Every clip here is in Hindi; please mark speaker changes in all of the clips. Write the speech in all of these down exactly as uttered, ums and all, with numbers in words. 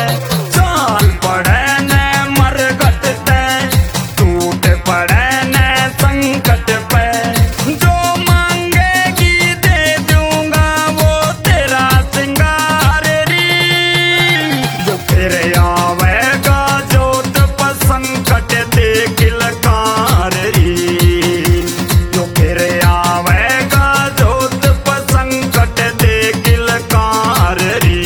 Speaker 1: चाल पड़े न मरघट ते, टूट पड़े न संकट पे। जो मांगेगी दे दूंगा वो तेरा सिंगार री। जो फिर आवेगा जोत पर संकट दे किलकार री। जो फिर आवेगा जोत पर संकट दे किलकार री।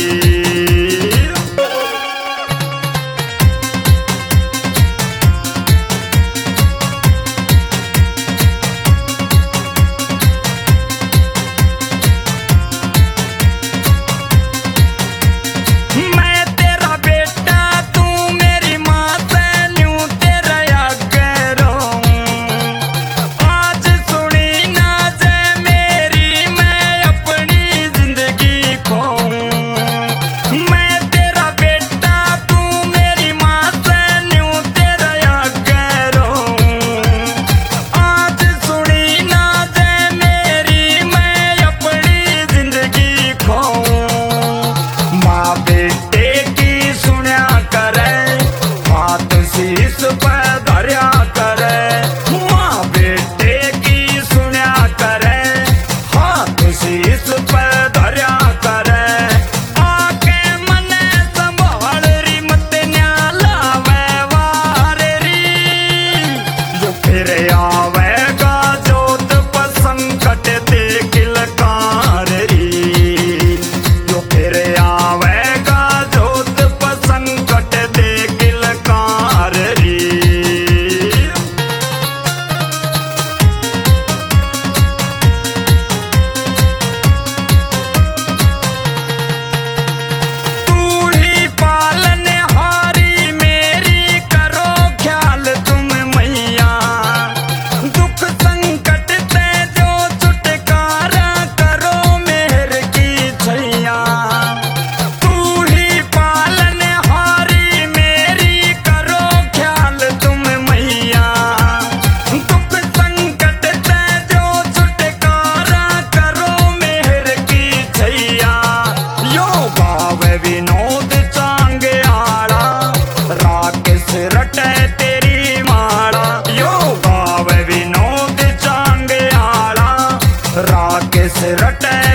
Speaker 1: मैं तेरा बेटा तू मेरी माँ से न्यू तेरा आगे रहूं। आज सुनी ना जे मेरी मैं अपनी जिंदगी खोऊं। मैं तेरा बेटा तू मेरी माँ से न्यू तेरा आगे रहूं। आज सुनी ना जे मेरी मैं अपनी जिंदगी खोऊं। माँ बेटे की सुन्या करे, हाथ शीश पे धर्या करे। माँ बेटे की सुन्या करे, हाथ शीश पे धर्या करे। आके मने संभाल री मत न्या लावे वार री। जो फिर आवेगा जोत पर संकट दे किलकार री। जो फिर आवेगा जोत पर संकट दे किलकार री। तू ही पालनहारी मेरी करो ख्याल तुम मैया। दुख संकट से जो छुटकारा करो मेहर की छैया। तू ही पालनहारी मेरी करो ख्याल तुम मैया। दुख संकट से जो छुटकारा करो मेहर की छैया। यो भाव विनोद चांगे आड़ा, राकेश रटे तेरी माड़ा। यो भाव विनोद चांगे आड़ा, राकेश रटे